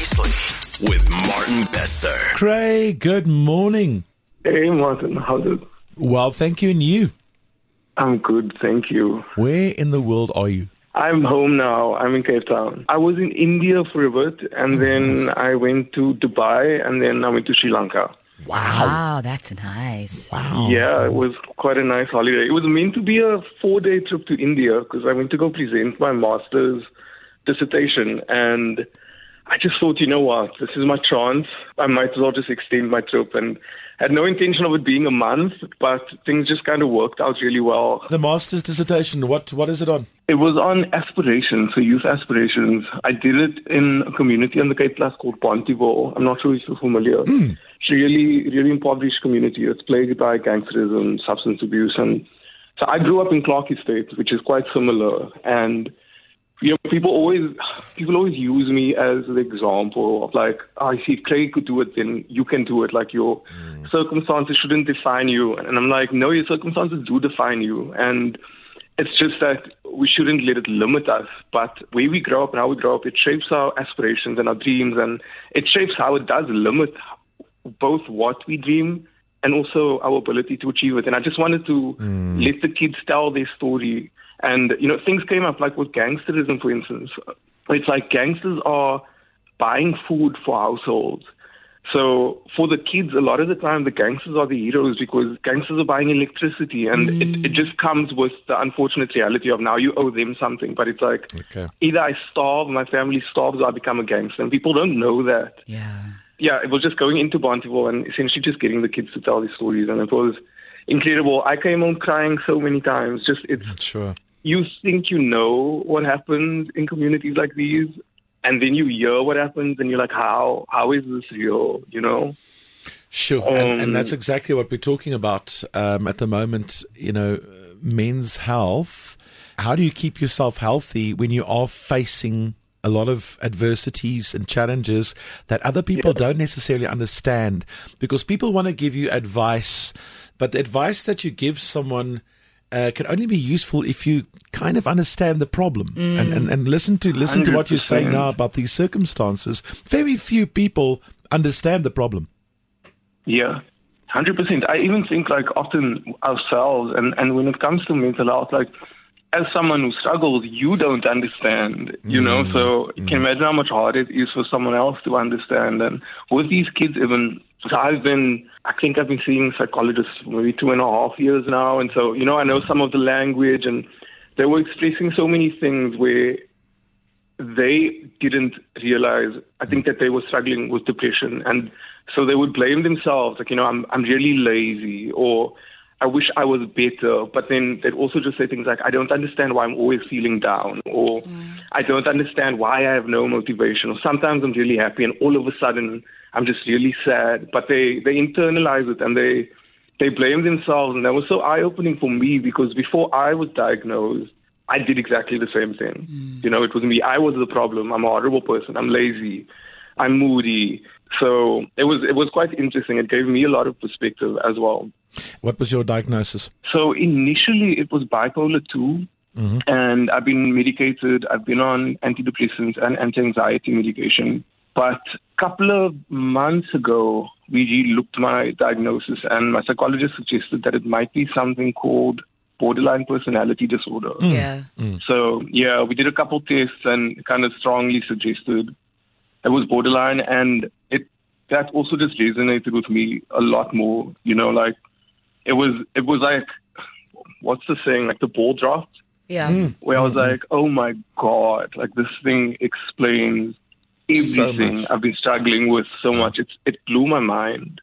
Precisely with Martin Bester. Craig, good morning. Hey, Martin. How's it? Well, thank you, and you? I'm good, thank you. Where in the world are you? I'm home now. I'm in Cape Town. I was in India for a bit, and then I went to Dubai, and then I went to Sri Lanka. Wow, that's nice. Wow. Yeah, it was quite a nice holiday. It was meant to be a 4-day trip to India because I went to go present my master's dissertation, and I just thought, you know what, this is my chance. I might as well just extend my trip, and had no intention of it being a month, but things just kind of worked out really well. The master's dissertation, what is it on? It was on aspirations, so youth aspirations. I did it in a community on the Cape Plus called Pontyville. I'm not sure if you're familiar. It's a really impoverished community. It's plagued by gangsterism, substance abuse. And so I grew up in Clark Estate, which is quite similar. And you know, people always use me as the example of like, oh, if Craig could do it, then you can do it. Like your circumstances shouldn't define you. And I'm like, no, your circumstances do define you. And it's just that we shouldn't let it limit us. But where we grow up and how we grow up, it shapes our aspirations and our dreams. And it shapes how it does limit both what we dream and also our ability to achieve it. And I just wanted to let the kids tell their story. And, you know, things came up like with gangsterism, for instance. It's like gangsters are buying food for households. So for the kids, a lot of the time, the gangsters are the heroes because gangsters are buying electricity. And it just comes with the unfortunate reality of now you owe them something. But it's like either I starve, my family starves, or I become a gangster. And people don't know that. Yeah, it was just going into Pontyville and essentially just getting the kids to tell these stories. And it was incredible. I came home crying so many times. Sure. You think you know what happens in communities like these, and then you hear what happens, and you're like, how is this real, you know? Sure, and that's exactly what we're talking about at the moment, you know, men's health. How do you keep yourself healthy when you are facing a lot of adversities and challenges that other people don't necessarily understand? Because people want to give you advice, but the advice that you give someone can only be useful if you kind of understand the problem and listen to what you're saying now about these circumstances. Very few people understand the problem. Yeah, 100%. I even think like often ourselves, and when it comes to mental health, like as someone who struggles, you don't understand, you know, so you can imagine how much harder it is for someone else to understand. And with these kids, even, so I think I've been seeing psychologists for maybe 2.5 years now. And so, you know, I know some of the language, and they were expressing so many things where they didn't realize, I think, that they were struggling with depression. And so they would blame themselves, like, you know, I'm really lazy, or I wish I was better. But then they'd also just say things like, I don't understand why I'm always feeling down, or I don't understand why I have no motivation, or sometimes I'm really happy and all of a sudden I'm just really sad. But they internalize it and they blame themselves. And that was so eye-opening for me because before I was diagnosed, I did exactly the same thing. You know, it was me. I was the problem. I'm a horrible person. I'm lazy. I'm moody. So it was quite interesting. It gave me a lot of perspective as well. What was your diagnosis? So initially it was bipolar 2, and I've been medicated. I've been on antidepressants and anti-anxiety medication. But a couple of months ago, we re-looked my diagnosis, and my psychologist suggested that it might be something called borderline personality disorder. So, yeah, we did a couple tests and kind of strongly suggested it was borderline, and that also just resonated with me a lot more. You know, like it was like, what's the saying? Like the ball dropped. Where I was like, oh my God, like this thing explains everything I've been struggling with so much. It blew my mind.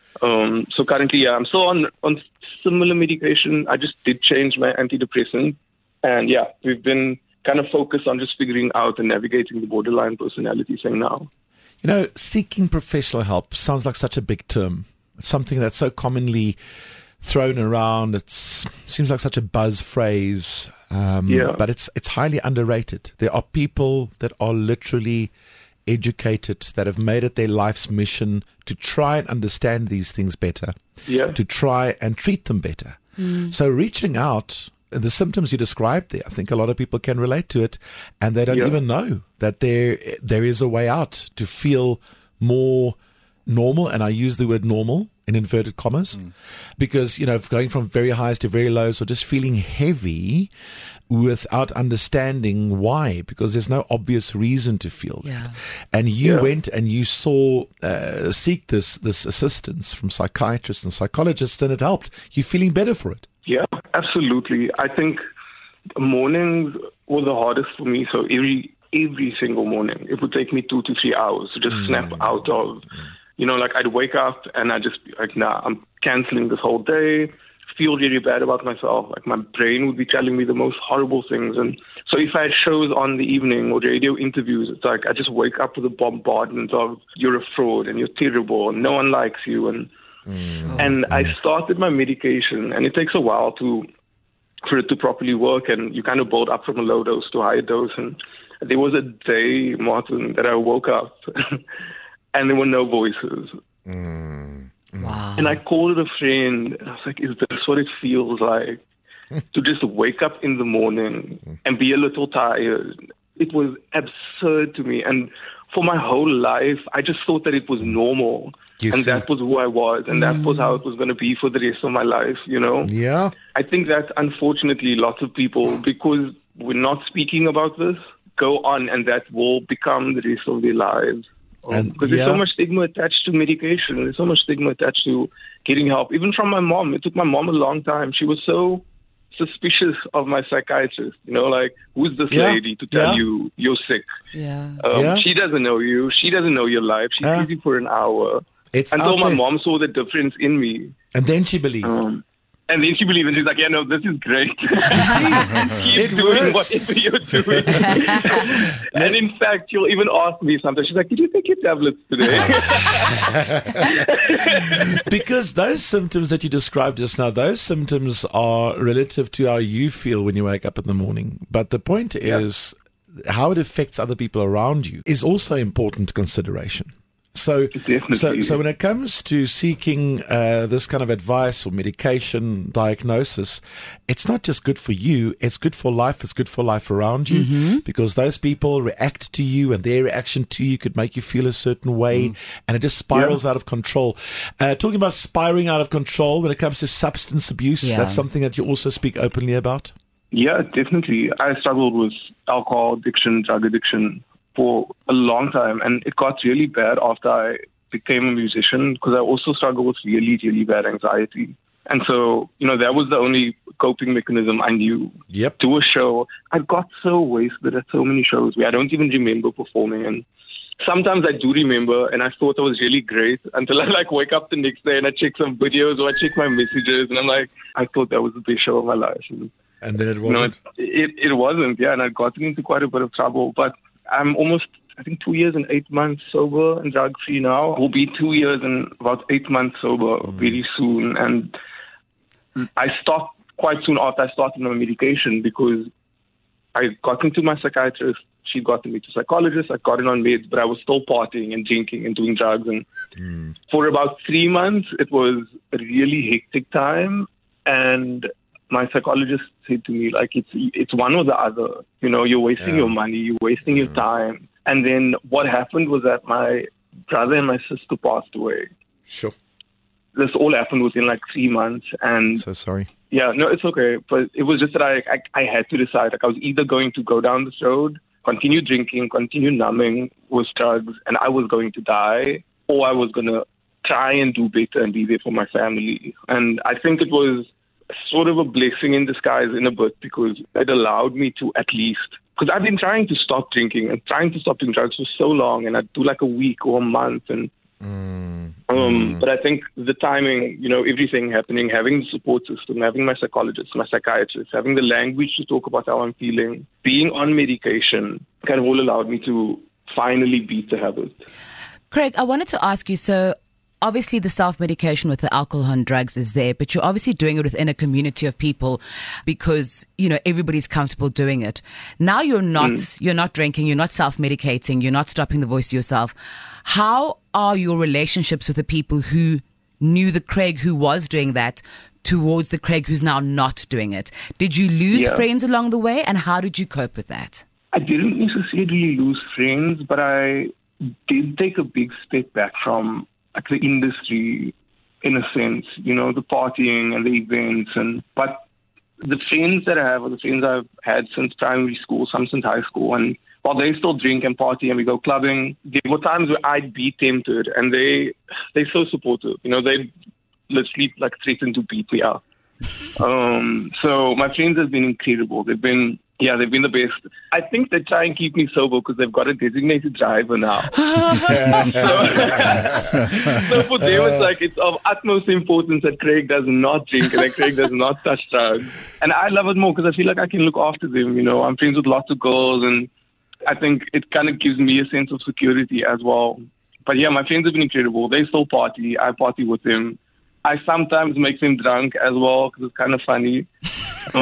So currently, I'm still on similar medication. I just did change my antidepressant, and we've been kind of focused on just figuring out and navigating the borderline personality thing now. You know, seeking professional help sounds like such a big term. It's something that's so commonly thrown around. It seems like such a buzz phrase, but it's highly underrated. There are people that are literally educated, that have made it their life's mission to try and understand these things better, to try and treat them better. So reaching out the symptoms you described there, I think a lot of people can relate to it, and they don't even know that there is a way out to feel more normal. And I use the word normal in inverted commas, because, going from very highs to very lows, or just feeling heavy without understanding why, because there's no obvious reason to feel that. And you went and you seek this assistance from psychiatrists and psychologists, and it helped. You're feeling better for it. Yeah, absolutely. I think mornings were the hardest for me. So every single morning, it would take me 2 to 3 hours to just snap out of, I'd wake up and I'd just be like, nah, I'm canceling this whole day, feel really bad about myself. Like, my brain would be telling me the most horrible things. And so if I had shows on the evening or radio interviews, it's like I just wake up with a bombardment of, you're a fraud and you're terrible and no one likes you. And I started my medication, and it takes a while for it to properly work, and you kind of build up from a low dose to a higher dose. And there was a day, Martin, that I woke up and there were no voices. Wow. And I called a friend, and I was like, is this what it feels like to just wake up in the morning and be a little tired? It was absurd to me. And for my whole life, I just thought that it was normal. That was who I was, and that was how it was going to be for the rest of my life, Yeah. I think that, unfortunately, lots of people, because we're not speaking about this, go on, and that will become the rest of their lives. Because there's so much stigma attached to medication. There's so much stigma attached to getting help. Even from my mom. It took my mom a long time. She was so suspicious of my psychiatrist. Who's this lady to tell you you're sick? She doesn't know you. She doesn't know your life. She sees you for an hour. Until my mom saw the difference in me. And then she believed. And she's like, yeah, no, this is great. Keep doing whatever you're doing. And in fact, she'll even ask me sometimes, she's like, did you take your tablets today? Because those symptoms that you described just now, those symptoms are relative to how you feel when you wake up in the morning. But the point is, how it affects other people around you is also important consideration. So when it comes to seeking this kind of advice or medication diagnosis, it's not just good for you, it's good for life, it's good for life around you, because those people react to you, and their reaction to you could make you feel a certain way, and it just spirals out of control. Talking about spiraling out of control when it comes to substance abuse, that's something that you also speak openly about? Yeah, definitely. I struggled with alcohol addiction, drug addiction for a long time, and it got really bad after I became a musician, because I also struggled with really, really bad anxiety. And so, that was the only coping mechanism I knew. Do a show. I got so wasted at so many shows where I don't even remember performing, and sometimes I do remember, and I thought I was really great until I wake up the next day and I check some videos or I check my messages, and I'm like, I thought that was the best show of my life. And then it wasn't? It wasn't, and I'd gotten into quite a bit of trouble, but I'm almost, I think, 2 years and 8 months sober and drug-free now. Will be 2 years and about 8 months sober very soon. And I stopped quite soon after I started my medication, because I got into my psychiatrist. She got me to psychologist. I got in on meds, but I was still partying and drinking and doing drugs. And for about 3 months, it was a really hectic time. And my psychologist said to me, it's one or the other. You're wasting your money, you're wasting your time. And then what happened was that my brother and my sister passed away. Sure. This all happened within 3 months. And so sorry. Yeah, no, it's okay. But it was just that I had to decide. I was either going to go down this road, continue drinking, continue numbing with drugs, and I was going to die, or I was going to try and do better and be there for my family. And I think it was sort of a blessing in disguise in a bit, because it allowed me to at least, because I've been trying to stop drinking and trying to stop doing drugs for so long, and I'd do a week or a month, and but I think the timing, everything happening, having the support system, having my psychologist, my psychiatrist, having the language to talk about how I'm feeling, being on medication, kind of all allowed me to finally beat the habit. Craig, I wanted to ask you, so obviously the self-medication with the alcohol and drugs is there, but you're obviously doing it within a community of people because, everybody's comfortable doing it. Now you're not drinking, you're not self-medicating, you're not stopping the voice yourself. How are your relationships with the people who knew the Craig who was doing that towards the Craig who's now not doing it. Did you lose friends along the way, and how did you cope with that? I didn't necessarily lose friends, but I did take a big step back from like the industry, in a sense, you know, the partying and the events. But the friends that I have are the friends I've had since primary school, some since high school. And while they still drink and party and we go clubbing, there were times where I'd be tempted, and they're so supportive. You know, they literally like threaten to beat me up. So my friends have been incredible. They've been the best. I think they try and keep me sober because they've got a designated driver now. So for them, it's like it's of utmost importance that Craig does not drink and that Craig does not touch drugs. And I love it more because I feel like I can look after them. You know, I'm friends with lots of girls, and I think it kind of gives me a sense of security as well. But yeah, my friends have been incredible. They still party. I party with them. I sometimes make them drunk as well because it's kind of funny. They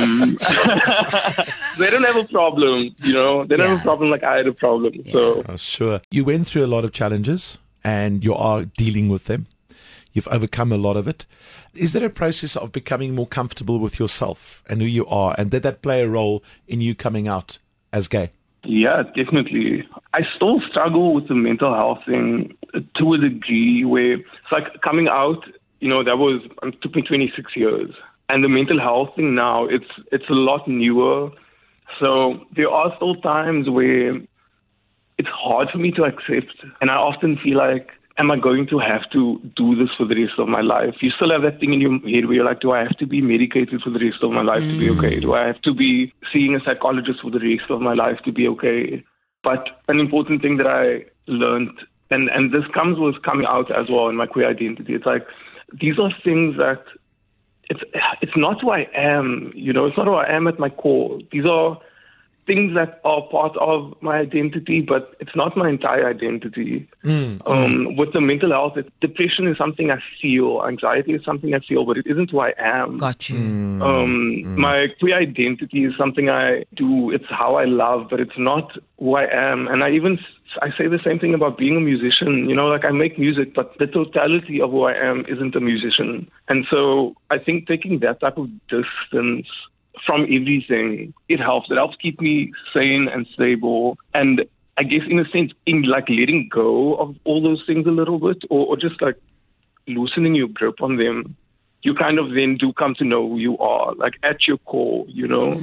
don't have a problem, you know. They don't have a problem like I had a problem. Yeah. So sure. You went through a lot of challenges and you are dealing with them. You've overcome a lot of it. Is there a process of becoming more comfortable with yourself and who you are? And did that play a role in you coming out as gay? Yeah, definitely. I still struggle with the mental health thing to a degree where it's like coming out, you know, it took me 26 years. And the mental health thing now, it's a lot newer. So there are still times where it's hard for me to accept. And I often feel like, am I going to have to do this for the rest of my life? You still have that thing in your head where you're like, do I have to be medicated for the rest of my life to be okay? Do I have to be seeing a psychologist for the rest of my life to be okay? But an important thing that I learned, and this comes with coming out as well in my queer identity, it's like, these are things that it's not who I am, you know, it's not who I am at my core. These are things that are part of my identity, but it's not my entire identity. With the mental health, depression is something I feel, anxiety is something I feel, but it isn't who I am. Got you. My queer identity is something I do, it's how I love, but it's not who I am. And I say the same thing about being a musician. You know, like I make music, but the totality of who I am isn't a musician. And so I think taking that type of distance from everything, it helps. It helps keep me sane and stable. And I guess in a sense, in like letting go of all those things a little bit, or just like loosening your grip on them, you kind of then do come to know who you are, like at your core, you know.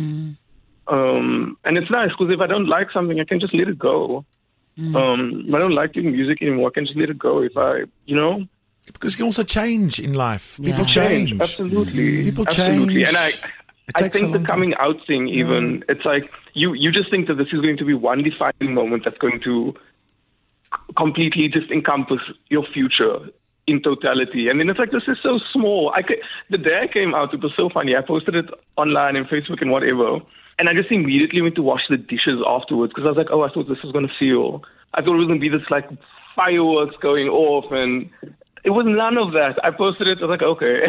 And it's nice because if I don't like something, I can just let it go. If I don't like doing music anymore, I can just let it go. If I, you know. Because you can also change in life. Yeah. People change. Absolutely. People Absolutely. change. And I think the coming out thing even, it's like you just think that this is going to be one defining moment that's going to completely just encompass your future in totality. And then it's like, this is so small. The day I came out, it was so funny. I posted it online and Facebook and whatever. And I just immediately went to wash the dishes afterwards because I was like, I thought this was going to feel. I thought it was going to be this like fireworks going off, and it was none of that. I posted it. I was like, okay.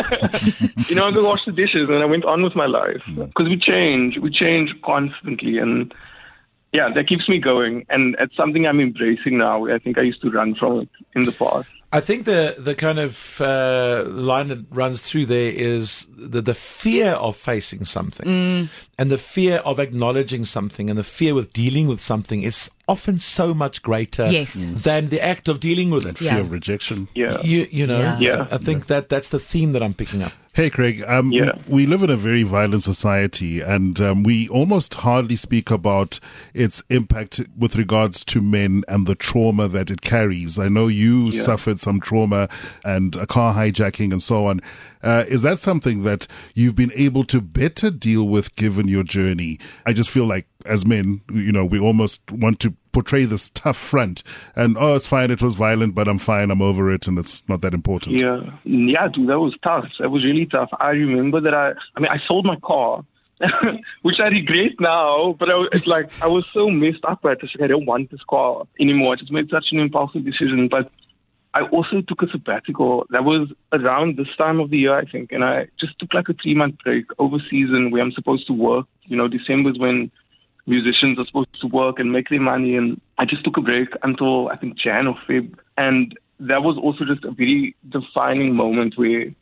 You know, I go wash the dishes, and I went on with my life. Because we change constantly. And yeah, that keeps me going. And it's something I'm embracing now. I think I used to run from it in the past. I think the kind of line that runs through there is the fear of facing something and the fear of acknowledging something and the fear with dealing with something is often so much greater than the act of dealing with it. Fear of rejection. Yeah. You know, I think that's the theme that I'm picking up. Hey, Craig, we live in a very violent society, and we almost hardly speak about its impact with regards to men and the trauma that it carries. I know you suffered some trauma and a car hijacking and so on. Is that something that you've been able to better deal with given your journey? I just feel like as men, you know, we almost want to portray this tough front and, it's fine, it was violent, but I'm fine, I'm over it, and it's not that important. Yeah, dude, that was tough. That was really tough. I remember that I sold my car, which I regret now, but I was so messed up at this. I don't want this car anymore. I just made such an impulsive decision, but I also took a sabbatical. That was around this time of the year, I think, and I just took like a 3-month break over season where I'm supposed to work. You know, December is when musicians are supposed to work and make their money, and I just took a break until I think Jan or Feb, and that was also just a very defining moment where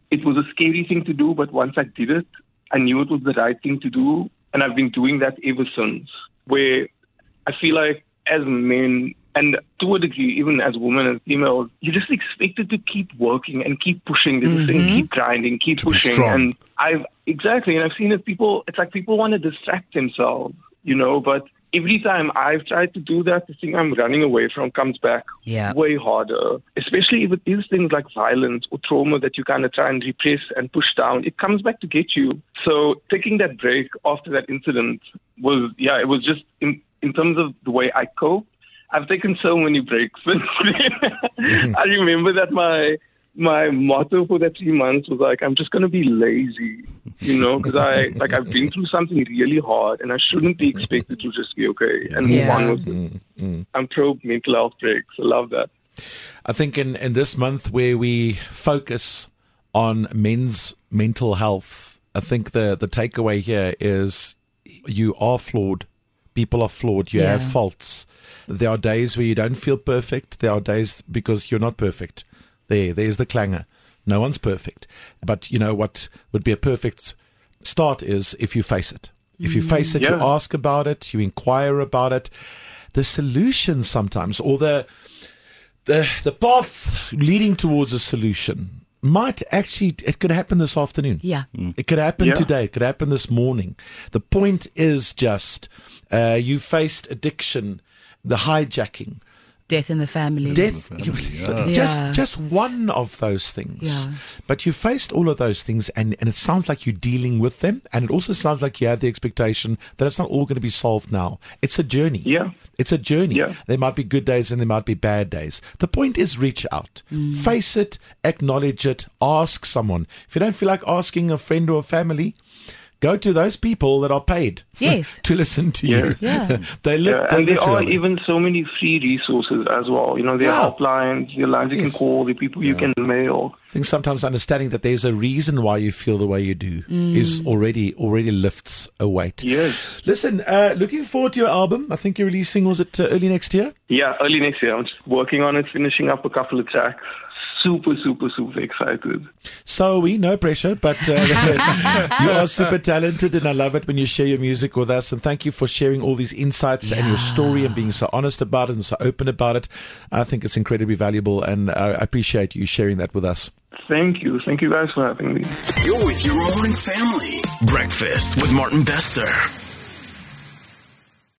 it was a scary thing to do, but once I did it, I knew it was the right thing to do. And I've been doing that ever since, where I feel like as men, and to a degree, even as women and females, you're just expected to keep working and keep pushing. There's this thing, keep grinding, keep pushing. And I've seen it, it's like people want to distract themselves, but every time I've tried to do that, the thing I'm running away from comes back way harder, especially if it is things like violence or trauma that you kind of try and repress and push down. It comes back to get you. So taking that break after that incident it was just in terms of the way I cope. I've taken so many breaks since then. I remember that my motto for that 3 months was like, I'm just going to be lazy, because I've been through something really hard and I shouldn't be expected to just be okay and move on with it. I'm pro mental health breaks. I love that. I think in this month where we focus on men's mental health, I think the takeaway here is you are flawed. People are flawed. You have faults. There are days where you don't feel perfect. There are days because you're not perfect. There's the clanger. No one's perfect. But what would be a perfect start is if you face it. If you face it, you ask about it, you inquire about it. The solution sometimes, or the path leading towards a solution might actually, it could happen this afternoon. Yeah. It could happen today. It could happen this morning. The point is just, you faced addiction, the hijacking, death in the family. Just one of those things. Yeah. But you faced all of those things, and it sounds like you're dealing with them, and it also sounds like you have the expectation that it's not all going to be solved now. It's a journey. Yeah. It's a journey. Yeah. There might be good days and there might be bad days. The point is reach out. Face it, acknowledge it, ask someone. If you don't feel like asking a friend or a family, go to those people that are paid to listen to you. Yeah. And there are even so many free resources as well. There are hotlines, there are lines you can call, there are people you can mail. I think sometimes understanding that there's a reason why you feel the way you do is already lifts a weight. Yes. Listen, looking forward to your album. I think you're releasing, was it early next year? Yeah, early next year. I'm just working on it, finishing up a couple of tracks. Super, super, super excited. So no pressure, but you are super talented, and I love it when you share your music with us. And thank you for sharing all these insights and your story and being so honest about it and so open about it. I think it's incredibly valuable, and I appreciate you sharing that with us. Thank you. Thank you guys for having me. You're with your morning family. Breakfast with Martin Bester.